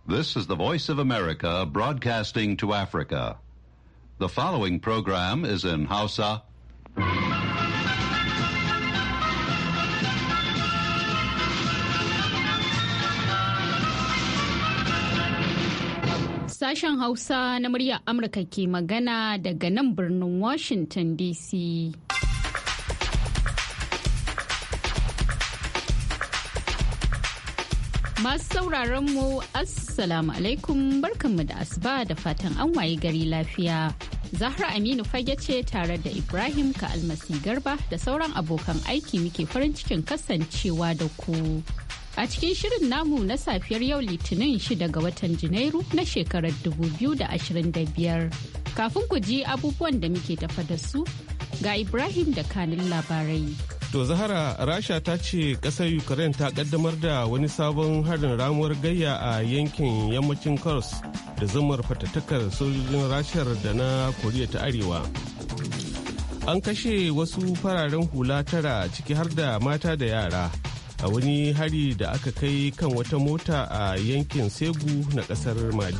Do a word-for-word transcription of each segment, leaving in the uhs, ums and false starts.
This is the Voice of America broadcasting to Africa. The following program is in Hausa. Sashen Hausa na muryar Amurka ke magana daga nan birnin Washington D C. Masu sauraron mu Assalamu alaikum, barkanmu da asuba da fatan an waye gari lafiya. Zahra Aminu Fage ce tare da Ibrahim Ka'almasi Garba da sauran abokan aiki muke farin cikin kasancewa da ku. A cikin shirin namu na safiyar yau Litinin shida ga watan Janairu na shekarar dubu biyu da ashirin da biyar. Kafin ku ji abubuwan da muke tafa da su ga Ibrahim da kanin labarai. To Zahara, Rasha ta ce ƙasar Ukraine ta ƙaddamar da wani sabon harin ramuwar gayya a yankin yammacin Kurs da zamar fatattakar sojojin Rashar da na Koriya ta Arewa. An kashe wasu fararen hula tara ciki har da mata da yara a wani hari da aka kai kan wata mota a yankin Segu na ƙasar Mali.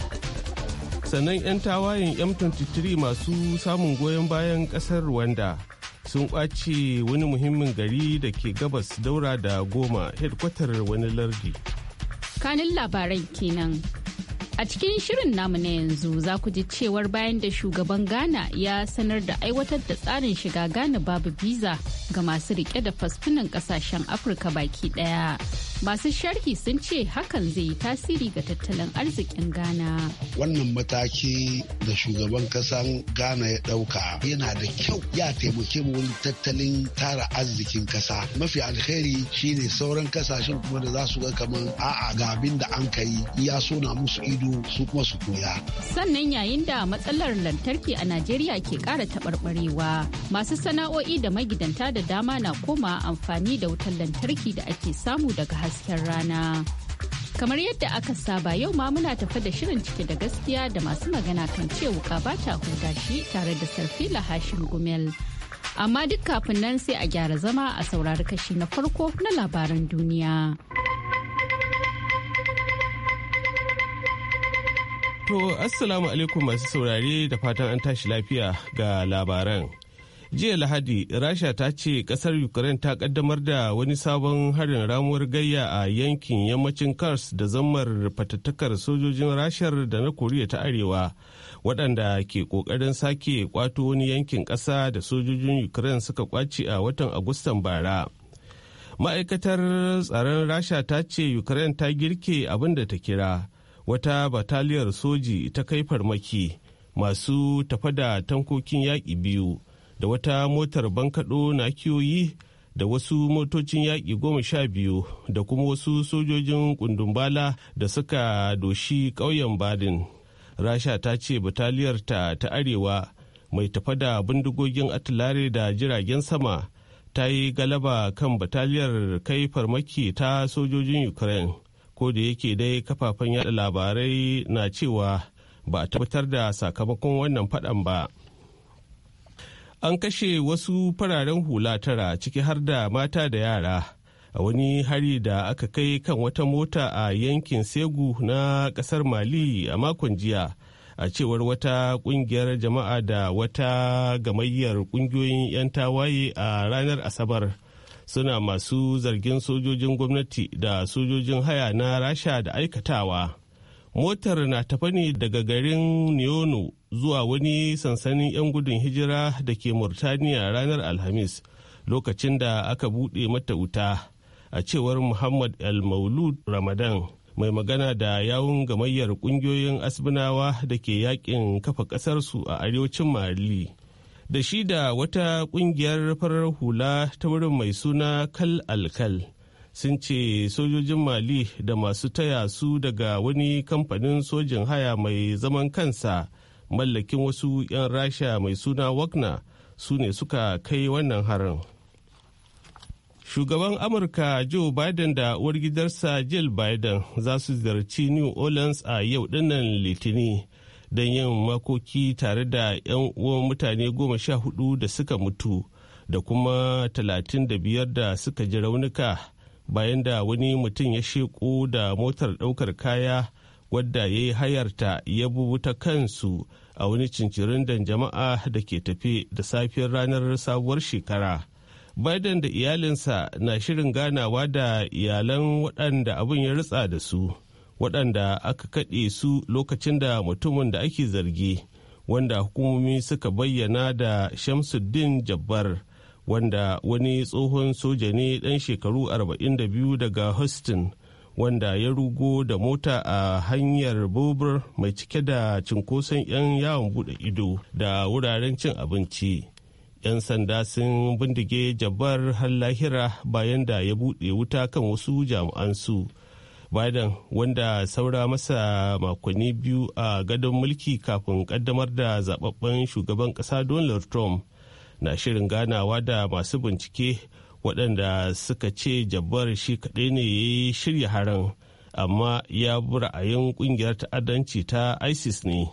Sannan 'yan tawayen M twenty-three masu samun goyon bayan ƙasar Rwanda sun kwace wani muhimmin gari da ke gabas daura da Goma, hedkwatar wani lardi. Kanin labaran kenan. A cikin shirin namu na yanzu za ku ji cewar bayan da shugaban Ghana ya sanar da aiwatar da tsarin shiga Ghana babu biza ga masu rike da fasfunan kasashen Afirka baki daya. Masu sharhi sun ce hakan zai yi tasiri ga tattalin arzikin Ghana. Wannan mataki da shugaban kasan Ghana ya dauka yana da kyau, ya taimake mu wani tattalin tara arzikin kasa. Mafi alheri shine sauran kasashen kuma da za su ga kaman a'a ga abin da an kai ya so na musu ido su kuma su koya. Sannan yayin da matsalar lantarki a Najeriya ke ƙara taɓarɓarewa, masu sana'o'i da magidanta da dama na koma amfani da wutar lantarki da ake samu daga hasken rana. Kamar yadda aka saba yau ma muna tafa da shirin cike da gaskiya da masu magana kan ce wuka ba ta huda shi tare da Sarfila Hashim Gumel. Amma duk kafin nan sai a gyara zama a saurari kashi na farko na labaran duniya. To, Assalamu alaikum masu saurare da fatan an tashi lafiya ga labaran. Jiya Lahadi, Rasha ta ce kasar Ukraine ta kaddamar da wani sabon harin ramuwar gayya a yankin yammacin Kars da zammar fatattakar sojojin Rashar da na Koriya ta Arewa, waɗanda ke ƙoƙarin sake kwato wani yankin ƙasa da sojojin Ukraine suka kwace a watan Agustan bara. Ma'aikatar tsaron Rasha ta ce Ukraine ta girke abin da ta kira wata bataliyar soji ta kai farmaki masu tafa da tankokin yaƙi biyu da wata motar bankaɗo na kiyoyi da wasu motocin yaƙi goma sha biyu da kuma wasu sojojin kundumbala da suka doshi ƙauyen badin. Rasha ta ce bataliyar ta ta arewa mai tafa da bindigogin atilare da jiragen sama ta yi galaba kan bataliyar kai farmaki ta sojojin Ukraine. Ko da yake dai kafafen yada labarai na cewa ba a tabbatar da sakamakon wannan faɗan ba. An kashe wasu fararen hula tara ciki har da mata da yara a wani hari da aka kai kan wata mota a yankin Segu na ƙasar Mali a makon jiya, a cewar wata ƙungiyar jama'a da wata gamayyar ƙungiyoyin 'yan tawaye a ranar Asabar. Suna masu zargin sojojin gwamnati da sojojin haya na Rasha da aikatawa. Motar na tafa ne daga garin Neono zuwa wani sansanin 'yan gudun hijira da ke Murtaniya ranar Alhamis, lokacin da aka buɗe mata wuta, a cewar Muhammad El-Maulud Ramadan, mai magana da yawun gamayyar ƙungiyoyin Asbinawa da ke yakin kafa ƙasarsu a arewacin Mali. Da shi da wata kungiyar farar hula ta wurin mai suna Kal Alkal sun ce sojojin Mali da masu taya su daga wani kamfanin sojin haya mai zaman kansa mallakin wasu 'yan Rasha mai suna Wagner su ne suka kai wannan harin. Shugaban Amurka Joe Biden da uwar gidarsa Jill Biden za su ziyarci New Orleans a yau dinnan Litini don yin makoki tare da 'yan uwan mutane goma sha hudu da suka mutu da kuma talatin da biyar da suka ji raunuka bayan da wani mutum ya sheko da motar daukar kaya wadda ya yi hayarta ya bubuta kansu a wani cincirindan jama'a da ke tafe da safiyar ranar sabuwar shekara. Biden da iyalinsa na shirin ganawa da iyalan waɗanda abin ya ritsa da su, waɗanda aka kaɗe su lokacin da mutumin da ake zargi, wanda hukumomi suka bayyana da Shamsuddin Jabbar, wanda wani tsohon soja ne ɗan shekaru arba'in da biyu daga Houston, wanda ya rugo da mota a hanyar Bobur mai cike da cinkoson 'yan yawon bude ido da wuraren cin abinci. 'Yan sanda sun bindige Jabbar har lahira bayan da ya buɗe wuta kan wasu jami'an su. Biden, wanda saura masa makonni biyu a gadon mulki kafin kaddamar da zababben shugaban ƙasa Donald Trump, na shirin ganawa da masu bincike waɗanda suka ce Jabbar shi kaɗai ne ya shirya harin, amma ya bi ra'ayin ƙungiyar ta'addanci ta ISIS ne.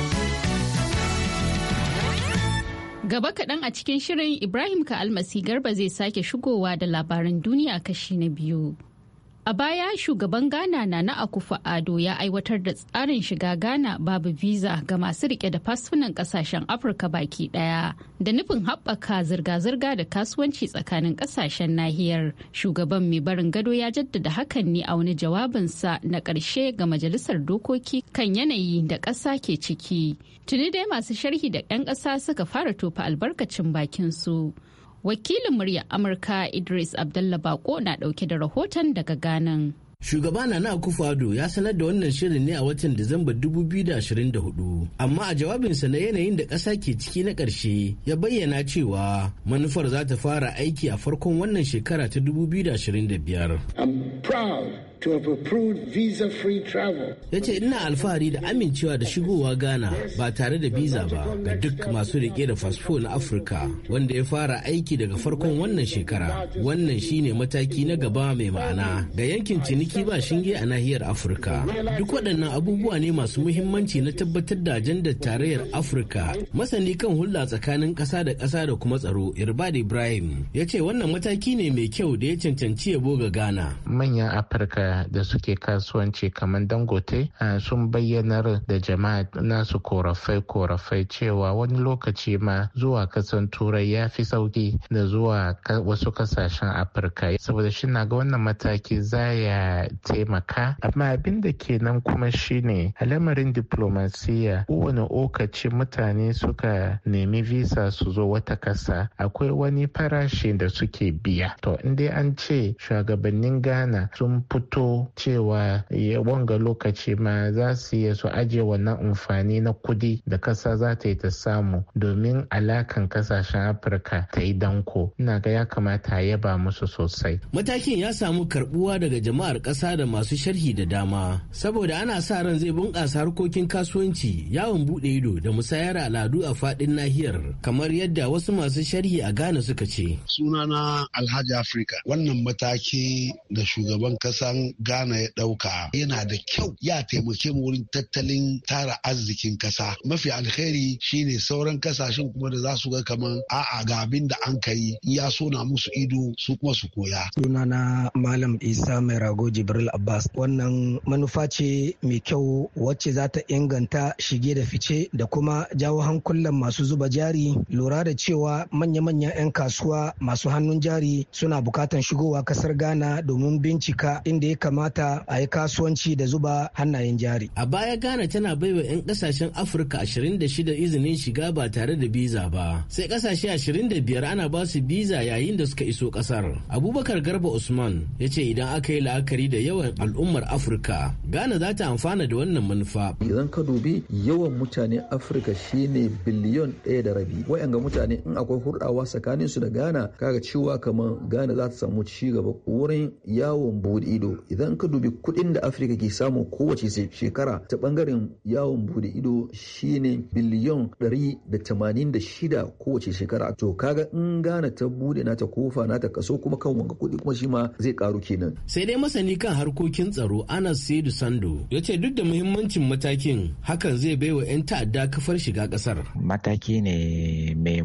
Gaba kaɗan a cikin shirin Ibrahim Ka'almasi Garba zai sake shigowa da labaran duniya kashi na biyu. A baya shugaban Ghana Nana Akufo-Addo ya aiwatar da tsarin shiga Ghana babu visa ga masu rike da fasfunan kasashen Afirka baki daya da nufin haɓaka zirga-zirga da kasuwanci tsakanin kasashen nahiyar. Shugaban mai barin gado ya jaddada hakan ne a wani jawabinsa na ƙarshe ga Majalisar Dokoki kan yanayi da ƙasa ke ciki. Tuni dai masu sharhi da 'yan ƙasa suka fara tofa albarkacin bakinsu. Wakilin muryar Amurka Idris Abdullah Bako na dauke da rahoton daga Ghana. Shugaba Nana Akufo-Addo ya sanar da wannan shirin ne a watan Disamba dubu biyu da ashirin da hudu, amma a jawabinsa na yanayin da ƙasa ke ciki na ƙarshe ya bayyana cewa manufar za ta fara aiki a farkon wannan shekara ta dubu biyu da ashirin da biyar. I'm proud to have approved visa-free travel. Ya ce ina alfahari da amincewa da shigowa Ghana ba tare da biza ba ga duk masu rike da fasfo na Afirka, wanda ya fara aiki daga farkon wannan shekara. Wannan shine mataki na gaba mai ma'ana ga yankin ciniki ba shinge a nahiyar Afirka. Duk waɗannan abubuwa ne masu muhimmanci na tabbatar da ajandar tarayyar Afirka. Masani kan hulɗa tsakanin ƙasa da ƙasa da kuma tsaro, Irbad Ibrahim, ya ce wannan mataki ne mai kyau da ya cancanci yabo ga Ghana. Manyan Afirka da suke kasuwanci kamar Dangote sun bayyanar da jama'a nasu korafai-korafai cewa wani lokaci ma zuwa kasan Turai ya fi sauki da zuwa wasu kasashen Afirka, saboda shi na ga wannan mataki za ya taimaka. Amma abin da ke nan kuma shine a lamarin diplomasiya, kowane lokaci mutane suka nemi visa su zo wata kasa akwai wani farashi da suke biya. To in dai an ce shugabannin Ghana sun fito cewa wanga lokaci ma za su iya su ajiye wannan amfani na kudi da kasa za ta yi ta samu domin alakan kasashen Afirka ta yi danko, ina ga ya kamata a yaba musu sosai. Matakin ya samu karbuwa daga jama'ar kasa da masu sharhi da dama, saboda ana sa ran zai bunƙasa harkokin kasuwanci, yawon bude ido da musayar al'adu a faɗin nahiyar, kamar yadda wasu masu sharhi a Ghana suka ce. Sunana Alhaji Afrika. Wannan mataki da shugaban kasan Ghana ya ɗauka yana da kyau, ya taimake mu wurin tattalin tara arzikin kasa. Mafi alheri shine sauran kasashen kuma da za su ga kaman a'a ga abin da an kai ya so na musu ido su kuma su koya. Sunana Malam Isa Mai Rago Jibril Abbas. Wannan manufa ce mai kyau wacce za ta inganta shige da fice da kuma jawo hankulan masu zuba jari, lura da cewa manya-manyan 'yan kasuwa masu hannun jari suna bukatan shigowa kasar Ghana domin bincika inda ya kamata a yi kasuwanci da zuba hannayen jari. A baya Ghana tana baiwa 'yan kasashen Afirka ashirin da shida izinin shiga ba tare da biza ba, sai kasashe ashirin da biyar ana ba su biza yayin da suka iso kasar. Abubakar Garba Usman ya ce idan aka yi la'akari da yawan al'ummar Afirka, Ghana za ta amfana da wannan manufa. Idan ka dubi yawan mutane Afirka shine biliyon ɗaya da rabi. Wayanga mutane in akwai hurɗawa tsakanin su da Ghana, kaga cewa kamar Ghana za ta samu ci gaba wurin yawon bude ido. Idan ka dubi kuɗin da Afirka ke samu kowace shekara ta bangaren yawon bude ido shine biliyon ɗari da tamanin da shida kowace shekara. To kaga in Ghana ta bude nata kofa nata kaso kuma kan wanga kuɗi kuma shi ma zai karu kenan. Sai dai masani kan harkokin tsaro Anas Saidu Sando ya ce duk da muhimmancin matakin, hakan zai baiwa 'yan ta'adda kafar shiga kasar. Mataki ne mai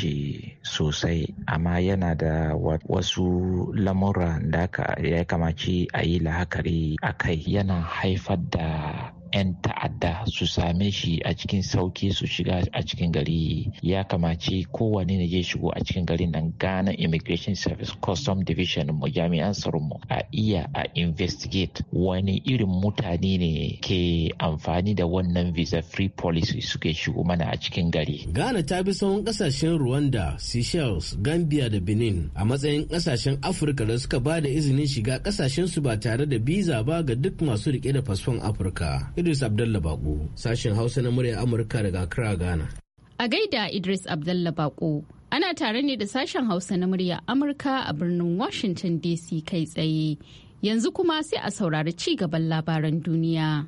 muhimmanci sosai, amma yana da wasu lamura da ya kamaci shi a yi la'akari a kai yana haifar da 'yan ta'adda su same shi a cikin sauki su shiga a cikin gari. Ya kamaci kowane ne ya shigo a cikin garin nan Ghana Immigration Service Custom Division mu jami'an tsaron mu a iya a investigate wani irin mutane ne ke amfani da wannan visa free policy suke shigo mana a cikin gari. Ghana ta bi sahun kasashen Rwanda, Seychelles, Gambia da Benin a matsayin kasashen Afirka da suka ba da izinin shiga kasashen su ba tare da biza ba ga duk masu rike da fasfon Afirka. Idris Abdullah Bako, sashen Hausa na murya Amurka daga Accra, Ghana. A gaida Idris Abdullah Bako, ana tare ne da sashen Hausa na murya Amurka a birnin Washington D C kai tsaye. Yanzu kuma sai a saurari ci gaban labaran duniya.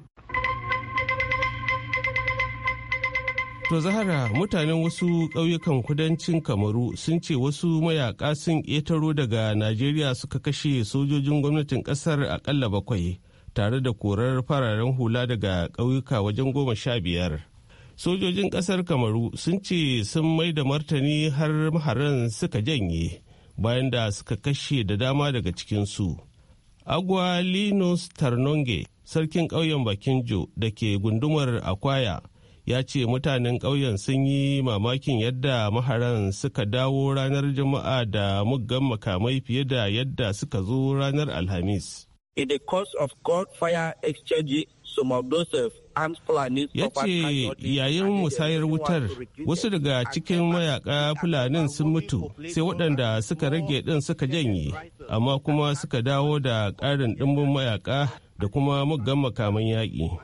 To Zahara, mutanen wasu ƙauyukan kudancin Kamaru sun ce wasu mayaka sun ƙetaro daga Najeriya suka kashe sojojin gwamnatin ƙasar aƙalla bakwai. Tare da korar fararen hula daga ƙauyuka wajen goma sha biyar. Sojojin ƙasar Kamaru sun ce sun mai da martani har maharan suka janye bayan da suka kashe da dama daga cikinsu. Agwa Linus Tarnonge, sarkin ƙauyen Bakinjo da ke gundumar Akwaya, ya ce mutanen ƙauyen sun yi mamakin yadda maharan suka dawo ranar Juma'a da muggan makamai fiye da yadda suka zo ranar Alhamis. In the course of gunfire exchange, some of those armed Fulani. Ya ce yayin musayar wutar wasu daga cikin mayaka Fulanin sun mutu sai waɗanda suka rage ɗin suka janye, amma kuma suka dawo da ƙarin ɗimbin mayaka da kuma muggan makaman yaƙi.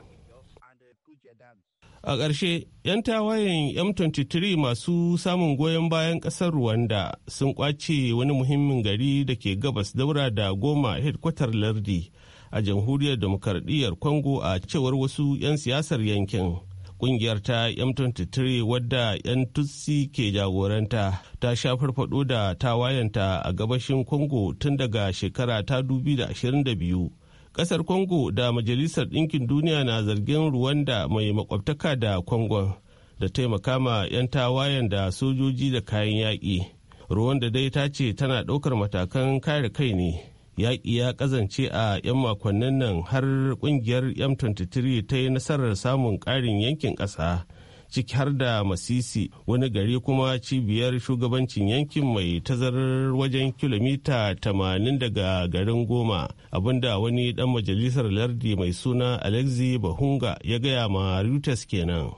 A ƙarshe, 'yan tawayen M twenty-three masu samun goyon bayan ƙasar Rwanda sun ƙwace wani muhimmin gari da ke gabas daura da Goma hedkwatar lardi a jamhuriyar demokaradiyyar Congo a cewar wasu 'yan siyasar yankin. Ƙungiyar ta M twenty-three wadda 'yan Tutsi ke jagoranta ta sha farfado da tawayenta a gabashin Congo tun daga shekara ta dubu biyu da ashirin da biyu. Kasar Congo da Majalisar Ɗinkin Duniya na zargin Rwanda mai makwabtaka da Congo da taimaka ma 'yan tawayen da sojoji da kayan yaƙi. Rwanda dai ta ce tana ɗaukar matakan kare kai ne. Yaƙi ya ƙazance a 'yan makonnin nan har ƙungiyar M twenty-three ta yi nasarar samun ƙarin yankin ƙasa, ciki har da Masisi, wani gari kuma cibiyar shugabancin yankin mai tazarar wajen kilomita tamanin daga garin Goma, abinda wani dan majalisar lardi mai suna Alexi Bahunga ya gaya ma Reuters kenan.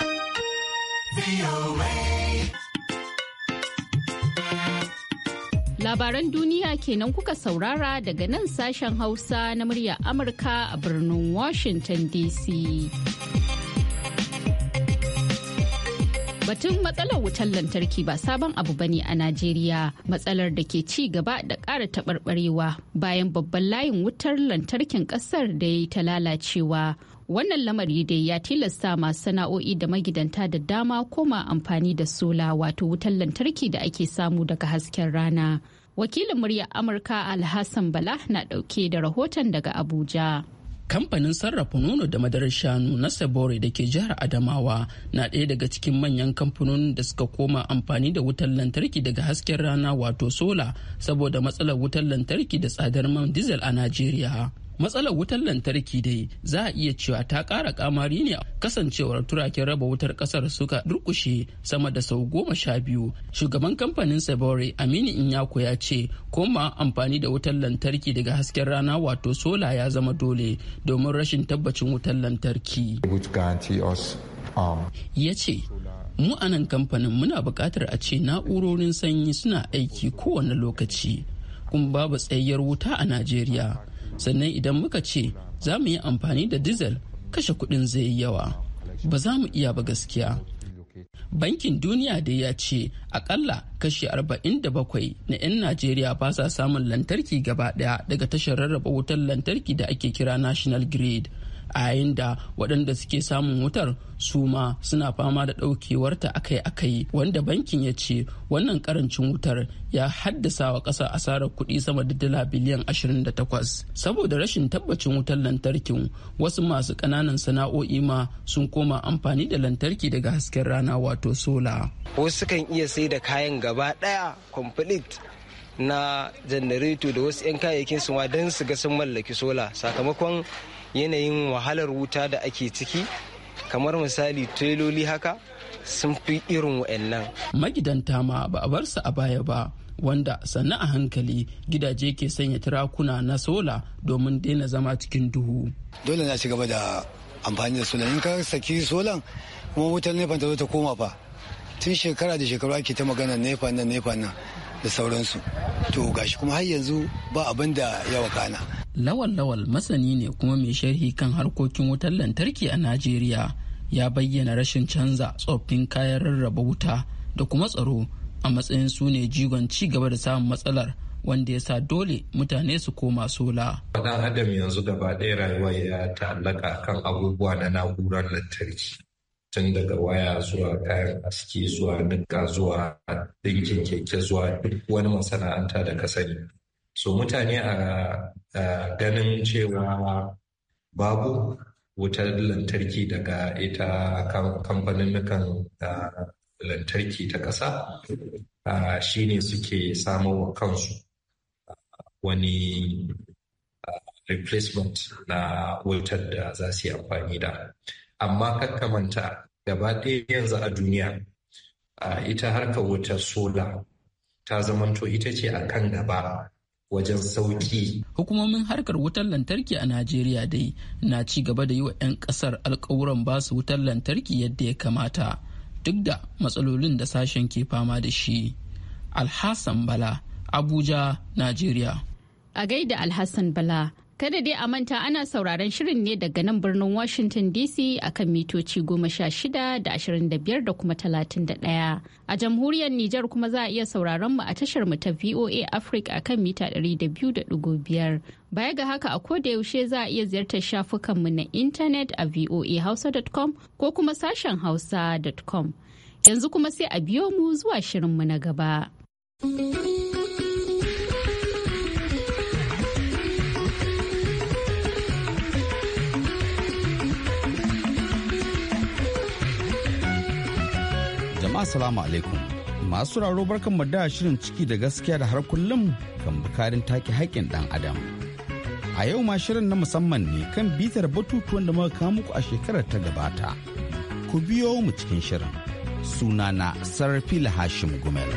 Labaran duniya kenan kuka saurara daga nan sashen Hausa na murya Amurka a birnin Washington D C. Batun matsalar wutar lantarki ba sabon abu bane a Najeriya, matsalar da ke ci gaba da ƙara taɓarɓarewa bayan babban layin wutar lantarkin ƙasar da ya yi ta lalacewa. Wannan lamari dai ya tilasta masu sana'o'i da magidanta da dama koma amfani da sola, wato wutar lantarki da ake samu daga hasken rana. Wakilin muryar Amurka Alhassan Bala na ɗauke da rahoton daga Abuja. Kamfanin sarrafa nono da madarar shanu na Sabore da ke jihar Adamawa na ɗaya daga cikin manyan kamfanonin da suka koma amfani da wutar lantarki daga hasken rana, wato sola, saboda matsalar wutar lantarki da tsadar man diesel a Najeriya. Matsalar wutar lantarki dai za a iya cewa ta ƙara kamari ne kasancewar turaken raba wutar ƙasar suka durƙushe sama da sau goma sha biyu. Shugaban kamfanin Sabore Aminu Inyako ya ce koma amfani da wutar lantarki daga hasken rana, wato sola, ya zama dole domin rashin tabbacin wutar lantarki. Ya ce mu a nan kamfanin muna buƙatar a ce na'urorin sanyi suna aiki kowane lokaci, kuma babu tsayayyar wuta a Najeriya. Sannan idan muka ce za mu yi amfani da diesel, kashe kuɗin zai yi yawa, ba za mu iya ba gaskiya. Bankin Duniya da ya ce akalla kashi arba'in da bakwai na 'yan Najeriya ba sa samun lantarki gaba ɗaya daga tashar rarraba wutar lantarki da ake kira National Grid, a yayin da waɗanda suke samun wutar su ma suna fama da ɗaukewarta akai-akai, wanda bankin ya ce wannan karancin wutar ya haddasa wa ƙasa asarar kuɗi sama da dala biliyan ashirin da takwas. Saboda rashin tabbacin wutar lantarkin, wasu masu ƙananan sana'o'i ma sun koma amfani da lantarki daga hasken rana, wato sola. Wasu kan iya sai da kayan gaba ɗaya complete na janareto da wasu 'yan kayayyakin su ma don su ga sun mallaki sola sakamakon yanayin wahalar wuta da ake ciki, kamar misali teloli haka sun fi irin wa'annan. Magidanta ma ba a bar su a baya ba, wanda sannan a hankali gidaje ke sanya tirakuna na sola domin daina zama cikin duhu. Dole na ci gaba da amfani da sola. In ka saki solan kuma wutar nefa ta zo ta koma fa. Tun shekara da shekaru ake ta magana nefa nan nefa nan da sauransu. To gashi kuma har yanzu ba abin da ya wakana. Lawal Lawal masani ne kuma mai sharhi kan harkokin wutar lantarki a Najeriya, ya bayyana rashin canza tsoffin kayan rarraba wuta da kuma tsaro a matsayin su ne jigon ci gaba da samun matsalar, wanda ya sa dole mutane su koma sola. Ɗan adam yanzu gaba ɗaya rayuwa ya ta'allaka kan abubuwa na na'urar lantarki, tun daga waya zuwa kayan aski zuwa nika zuwa ɗinkin keke zuwa duk wani masana'anta da ka sani. So mutane a ganin cewa babu wutar lantarki daga ita kamfanin lantarki ta ƙasa shi ne suke samarwa kansu wani replacement na wutar da za su yi amfani da. Amma kakkamanta gaba ɗaya yanzu a duniya ita harkar wutar sola ta zamanto ita ce a kan gaba wajen sauki. Hukumomin harkar wutar lantarki a Najeriya dai na ci gaba da yi wa 'yan kasar alkawuran basu wutar lantarki yadda ya kamata, duk da matsalolin da sashen ke fama da shi. Alhassan Bala, Abuja, Najeriya. A gaida Alhassan Bala. Kada dai a manta ana sauraron shirin ne daga nan birnin Washington D C akan mitoci goma sha shida da ashirin da biyar da kuma talatin da ɗaya. A jamhuriyar Nijar kuma za a iya sauraron mu a tashar mu ta V O A Africa akan mita ɗari da biyu da ɗigo biyar. Baya ga haka a koda yaushe za a iya ziyartar shafukan mu na intanet a voa hausa dot com ko kuma sashen hausa dot com. Yanzu kuma sai a biyo mu zuwa shirin mu na gaba. Assalamu alaikum. Masu raro barkan mu da shirin ciki da gaskiya da har kullum kan bukarin take haƙƙin ɗan adam. A yau ma shirin na musamman ne kan bitar batutuwan da muka kawo muku a shekarar ta gabata. Ku biyo mu cikin shirin. Sunana Sarfila Hashim Gumel.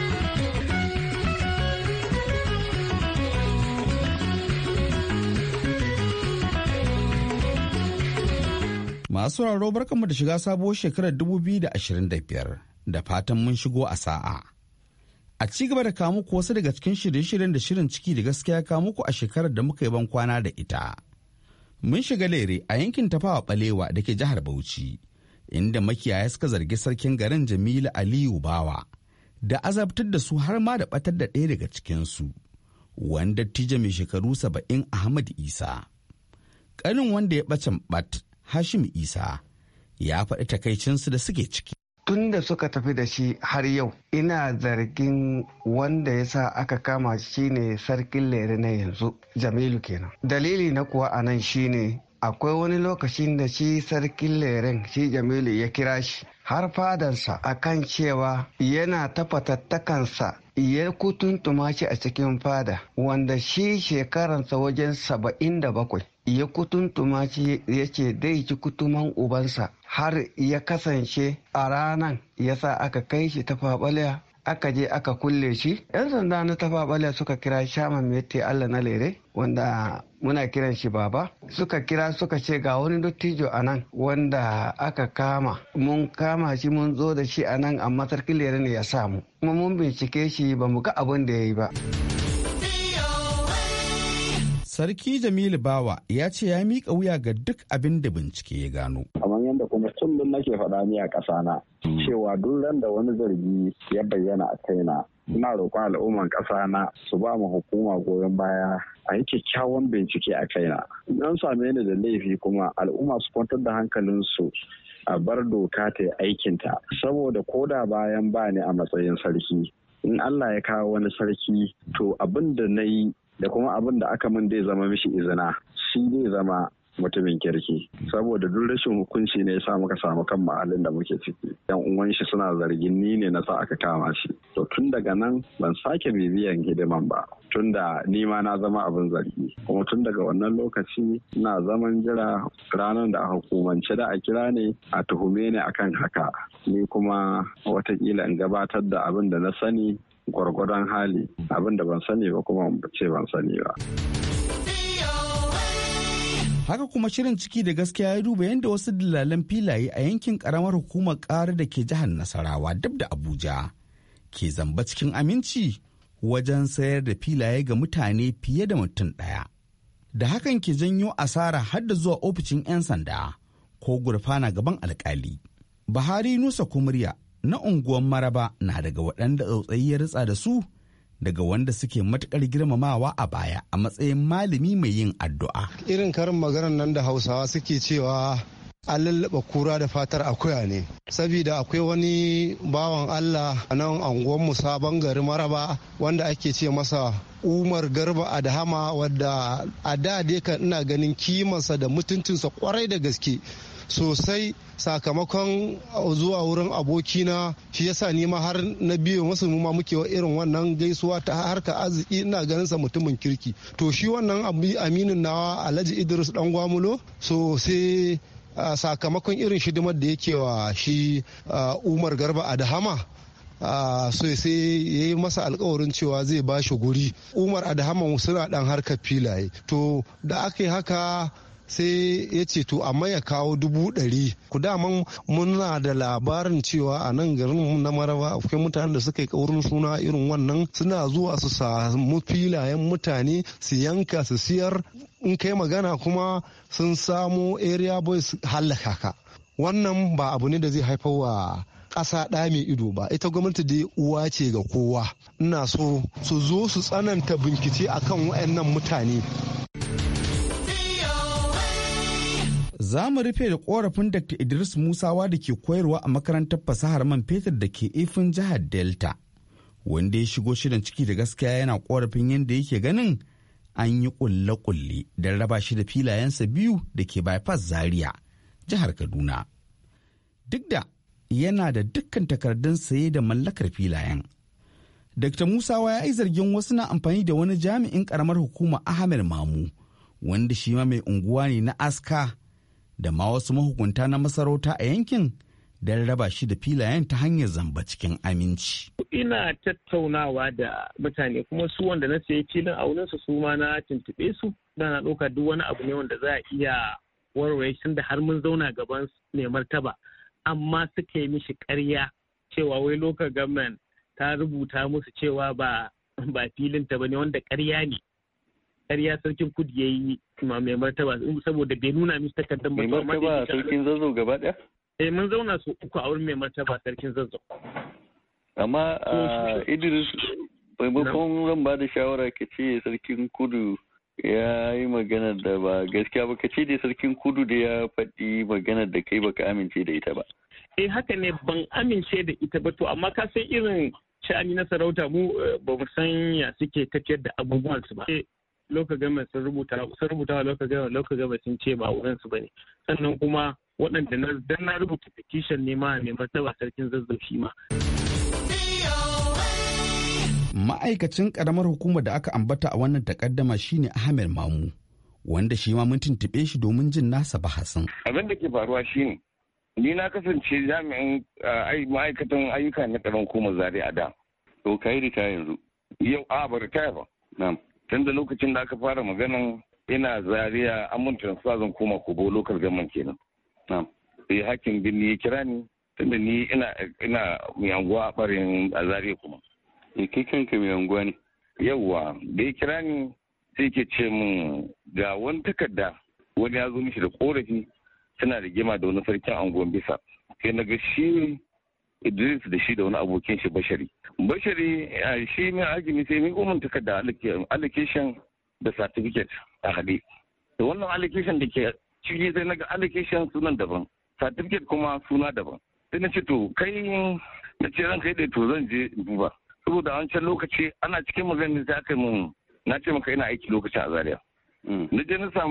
Masu raro barkanmu da shiga sabuwar shekarar dubu biyu da ashirin da biyar. Da fatan mun shigo a sa'a. A ci gaba da kawo muku wasu daga cikin shirye-shiryen da shirin ciki da gaskiya kawo muku a shekarar da muka yi ban kwana da ita. Mun shiga lere a yankin Tafawa Balewa da ke jihar Bauchi, inda makiyaya suka zargi sarkin garin Jamilu Aliyu Bawa da azabtar da su har ma da batar da ɗaya daga cikinsu, wanda dattijo mai shekaru saba'in Ahmad Isa. Ƙanin wanda ya ɓacen ɓat Hashim Isa ya faɗi takaicinsu da suke ciki. Tun da suka tafi da shi har yau ina zargin wanda ya sa aka kama shi ne sarkin lere na yanzu Jamilu kenan. Dalili na kuwa a nan shi ne akwai wani lokacin da shi sarkin leren shi Jamilu ya kira shi har fadarsa akan cewa yana ta fatattakansa ya kutuntuma shi a cikin fada, wanda shi shekaransa wajen saba'in da bakwai. Ya kutuntuma shi ya ce dai ci kutuman ubansa har ya kasance a ranan ya sa aka kai shi Tafawa Balewa aka je aka kulle shi. Yan sanda na Tafawa Balewa suka kira Shaman Mete Allah na Lere, wanda muna kiran shi baba, suka kira suka ce ga wani dottijo a nan wanda aka kama, mun kama shi mun zo da shi a nan amma sarkin Lere ne ya samu, kuma mun bincike shi ba mu ga abin da ya yi ba. Sarki Jamilu Bawa ya ce ya miƙa wuya ga duk abin da bincike ya gano. Kamar yadda kuma kullum nake faɗa ni a ƙasana cewa duk ran da wani zargi ya bayyana a kaina, ina roƙon al'umman ƙasana su ba mu hukuma goyon baya a yi kyakkyawan bincike a kaina. An same ni da laifi kuma al'umma su kwantar da hankalinsu a bar doka ta yi aikinta, saboda koda bayan ba ni a matsayin sarki, in Allah ya kawo wani sarki to abin da na yi da kuma abin da aka min zai zama mishi izina, shi zai zama mutumin kirki, saboda duk rashin hukunci ne ya sa muka samu kan halin da muke ciki. Yan uwan shi suna zargin ni ne na sa aka kama shi. To tun daga nan ban sake bibiyan hidiman ba, tun da ni ma na zama abin zargi. Kuma tun daga wannan lokaci ina zaman jira ranar da a hukumance da a kira ne a tuhume ni akan haka, ni kuma watakila in gabatar da abin da na sani gwargwadon hali, abin da ban sani ba kuma ce ban sani ba. Haka kuma shirin ciki da gaskiya ya duba yadda wasu dillalan filaye a yankin karamar hukumar ƙara da ke jihar Nasarawa dab da Abuja ke zamba cikin aminci wajen sayar da filaye ga mutane fiye da mutum ɗaya. Da hakan ke janyo asara har da zuwa ofishin 'yan sanda ko gurfana gaban alkali. Buhari Nusa Kumurya na unguwar Maraba na daga waɗanda tsautsayi ya ritsa da su daga wanda suke matukar girmamawa a baya a matsayin malami mai yin addu'a. Irin karin maganar nan da Hausawa suke cewa an lallaba kura da fatar akuya ne. Sabida akwai wani bawan Allah a nan anguwanmu sabon gari Maraba wanda ake ce masa Umar Garba Adahama, wadda a da dai kan ina ganin kimansa da mutuncinsa kwarai da gaske sosai, sakamakon zuwa wurin abokina shi yasa ni ma har na biyu masu mu ma muke irin wannan gaisuwa ta harka arziki, ina ganin sa mutumin kirki. To shi wannan aminin nawa Alhaji Idris dan Gwamulo, so sai uh, sakamakon irin shidimar da yake wa shi uh, Umar Garba Adahama, Uh, so sai ya yi masa alkawarin cewa zai ba shi guri. Umar Adahama suna dan harkar filaye, to da aka yi haka sai ya ce to amma ya kawo dubu ɗari. Ku daman muna da labarin cewa a nan garin na Maraba akwai mutanen da suka yi kaurin suna irin wannan, suna zuwa su samu filayen mutane su yanka su siyar, in kai magana kuma sun samo area boys hallaka ka. Wannan ba abu ne da zai haifar wa ƙasa ɗa mai ido ba. Ita gwamnati dai uwa ce ga kowa. Ina so su zo su tsananta bincike akan waɗannan mutane. Za mu rufe da korafin Doctor Idris Musawa da ke koyarwa a makarantar fasahar man fetur da ke Ifin jihar Delta, wanda ya shigo shirin ciki da gaskiya yana korafin yadda yake ganin an yi kulle-kulle don raba shi da filayensa biyu da ke bypass Zaria, jihar Kaduna. Duk da yana da dukkan takardun saye da mallakar filayen. Dokta Musawa ya yi zargin wasu na amfani da wani jami'in karamar hukuma Ahmed Mamu, wanda shi ma mai unguwa ne na Aska, da ma wasu mahukunta na masarauta a yankin don raba shi da filayen ta hanyar zamba cikin aminci. Ina tattaunawa da mutane kuma su wanda na sayi filin auninsu su ma na tuntuɓe su, da na ɗauka duk wani abu ne wanda za a iya warware shi da har mun zauna gaban mai martaba. Amma suka yi mishi ƙarya cewa wai local government ta rubuta musu cewa ba ba filinta ba ne, wanda ƙarya ne. Ƙarya sarkin kudu ya yi kuma mai martaba saboda bai nuna mishi takardar mai martaba sarkin zazzau gaba ɗaya? Eh mun zauna su uku a wurin mai martaba sarkin zazzau. Amma Idris maimakon zan ba da shawara ka ce sarkin kudu ya yi magana da ba gaskiya ba, ka ce da sarkin kudu da ya faɗi magana da kai baka amince da ita ba. Eh haka ne, ban amince da ita ba, to amma ka san irin sha'ani na sarauta mu ba mu san ya suke tafiyar da abubuwan su ba. Loka gama sun rubuta sun rubuta wa loka gama loka gama sun ce ba wurin su bane. Sannan kuma waɗanda na dan na rubuta petition ne ma mai martaba sarkin zazzau shi ma. Ma'aikacin karamar hukumar da aka ambata a wannan takaddama shine Ahmed Mamu, wanda shi ma mun tuntuɓe shi domin jin nasa bahasin. Abin da ke faruwa shine ni na kasance jami'in ma'aikatan ayyuka na karamar hukumar Zaria a da. To kai ritaya yanzu? Yau a ba ritaya ba. Na'am. Tun da lokacin da aka fara maganan ina Zaria an mun transfer zan koma Kobo local government kenan. Na'am. Sai hakin birni ya kira ni tunda ni ina ina mai anguwa a barin a Zaria kuma. kai kanka mai unguwa ne? Yawwa, da ya kira ni sai ke ce min ga wani takarda wani ya zo mishi da korafi suna da gima da wani sarkin anguwan bisa. Sai na ga shi Idris da shi da wani abokin shi Bashari. Bashari shi mai agini sai mai goma takarda allocation da certificate a haɗe. Da wannan allocation da ke ciki sai na ga allocation sunan daban, certificate kuma suna daban. Sai na ce to kai na ce ran kai da to zan je duba. Saboda a wancan lokaci ana cikin maganin sai aka mun na ce maka ina aiki lokacin a Zaria. Na je na samu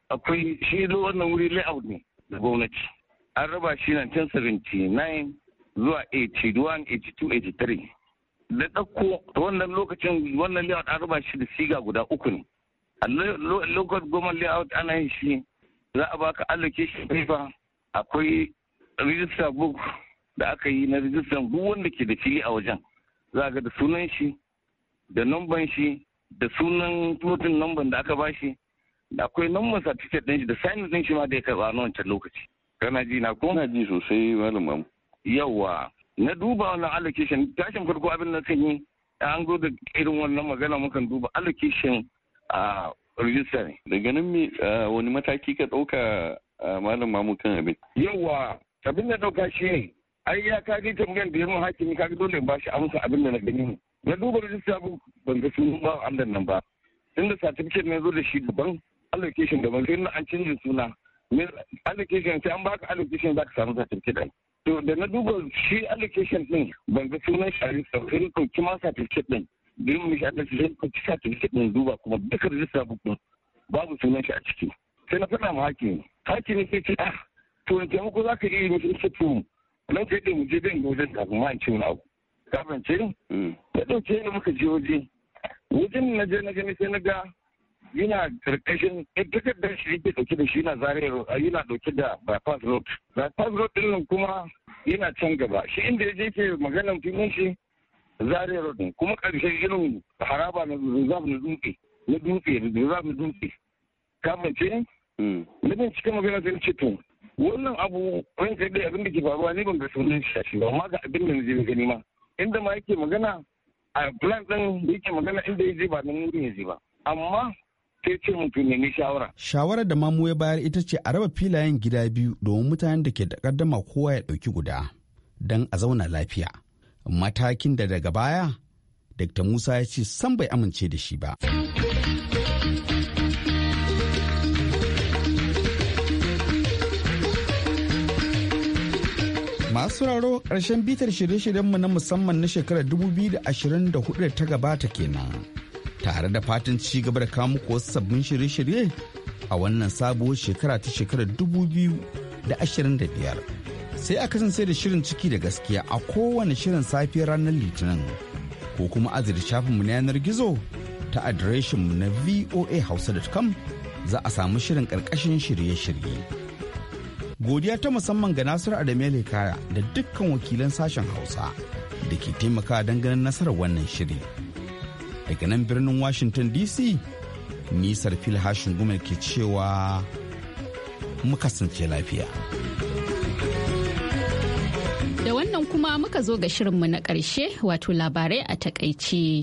akwai shi wannan wuri layout ne da gwamnati. An raba shi nineteen seventy-nine zuwa eighty-one, eighty-two, eighty-three. Da ɗauko wannan lokacin wannan layout an raba shi da siga guda uku ne. A local government layout ana yin shi za a baka allocation paper, akwai register book da aka yi na register duk wanda ke da fili a wajen. Za ga da sunan shi, da numban shi, da sunan plotin numban da aka bashi, da akwai numban certificate ɗin shi da sign ɗin shi ma da ya karɓa na wancan lokaci. Kana ji na ko? Kana ji sosai malam. Yawa. Na duba wannan allocation tashin farko abin da kan yi an zo da irin wannan magana mukan duba allocation a register ne. Daga nan me wani mataki ka ɗauka malam mamu kan abin? Yawa abin da ɗauka shi ne ai ya kaji tambayar da yawan hakimi kaga dole ba shi amsa abin da na gani ne. Na duba register ban ga sunan ba Allah nan ba. Inda certificate ne zo da shi daban allocation daban sai an canza suna. Allocation sai an baka allocation za ka samu certificate. To da na duba shi allocation din ban ga sunan shi a sai ko kima certificate din din mu shi allocation ko certificate din duba kuma duka register book babu sunan shi a ciki. Sai na faɗa ma hakimi. Hakimi sai ce ah to in taimako za ka iya mutum ce to nan sai dai mu je dan wajen da kuma an ce wani abu. Ka bance? Ya dauke ni muka je waje. Wajen na je na gani sai na ga yana karkashin takardar shi yake dauke da shi yana zariyar yana dauke da bypass road bypass road din nan kuma yana can gaba shi inda ya je ke maganan filin shi zariyar road kuma karshen irin haraba na reserve na dutse na dutse reserve na dutse kamance na bin cikin magana sai ce to wannan abu ran kai dai abin da ke faruwa ne ban ga sunan shi ba amma ga abin da na je gani ma inda ma yake magana a plan din da yake magana inda ya je ba nan wurin ya je ba amma sai ce mutum nemi shawara. Shawarar da mamu ya bayar ita ce a raba filayen gida biyu domin mutanen da ke da kaddama kowa ya ɗauki guda don a zauna lafiya. Matakin da daga baya, Dokta Musa ya ce san bai amince da shi ba. Masu sauraro ƙarshen bitar shirye-shiryenmu na musamman na shekarar dubu biyu da ashirin da hudu da ta gabata kenan. Tare da fatan ci gaba da kawo muku wasu sabbin shirye-shirye a wannan sabuwar shekara ta shekarar dubu biyu da ashirin da biyar. Sai a kasance da shirin ciki da gaskiya a kowane shirin safiyar ranar Litinin ko kuma azir shafinmu na yanar gizo ta adireshinmu na voa hausa dot com za a samu shirin ƙarƙashin shirye-shirye. Godiya ta musamman ga Nasiru Adamele Kaya da dukkan wakilan sashen Hausa da ke taimakawa don ganin nasarar wannan shiri. Daga nan birnin Washington D C, nisar fil hashin gumel ke cewa mu kasance lafiya. Da wannan kuma muka zo ga shirinmu na ƙarshe wato labarai a takaice.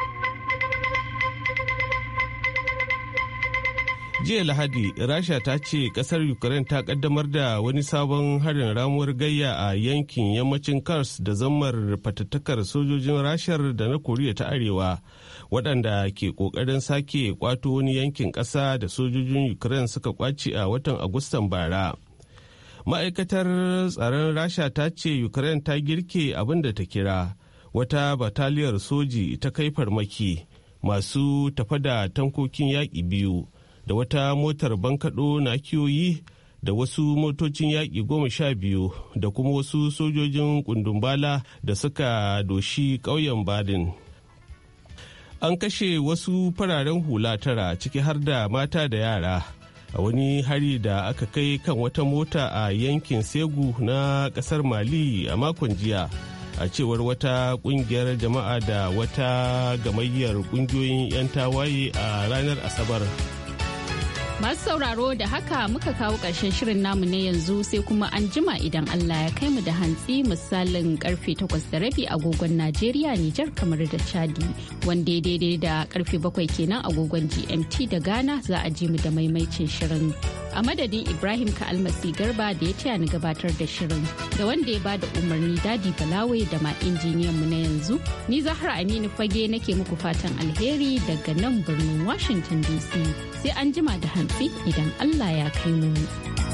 Jiya Lahadi, Rasha ta ce kasar Ukraine ta kaddamar da wani sabon harin ramuwar gayya a yankin yammacin Kars da zammar fatattakar sojojin Rashar da na Koriya ta Arewa, waɗanda ke ƙoƙarin sake kwato wani yankin ƙasa da sojojin Ukraine suka kwace a watan Agustan bara. Ma'aikatar tsaron Rasha ta ce Ukraine ta girke abin da ta kira wata bataliyar soji ta kai farmaki masu tafa da tankokin yaƙi biyu. Da wata motar bankaɗo na kiyoyi da wasu motocin yaƙi goma sha biyu da kuma wasu sojojin kundumbala da suka doshi ƙauyen badin. An kashe wasu fararen hula tara ciki har da mata da yara a wani hari da aka kai kan wata mota a yankin Segu na ƙasar Mali a makon jiya, a cewar wata ƙungiyar jama'a da wata gamayyar ƙungiyoyin 'yan tawaye a ranar Asabar. Masu sauraro da haka muka kawo ƙarshen shirin namu na yanzu sai kuma an jima idan Allah ya kai mu da hantsi misalin karfe takwas da rabi agogon Najeriya, Nijar, kamar da Chadi, wanda ya daidai da karfe bakwai kenan agogon G M T da Ghana za a ji mu da maimaicin shirin. A madadin Ibrahim Ka'almasi Garba da ya taya ni gabatar da shirin da wanda ya bada umarni Dadi Balawe da ma injiniyan mu na yanzu, ni Zahra Aminu Fage nake muku fatan alheri daga nan birnin Washington D C. Sai an jima da hantsi idan Allah ya kai mu.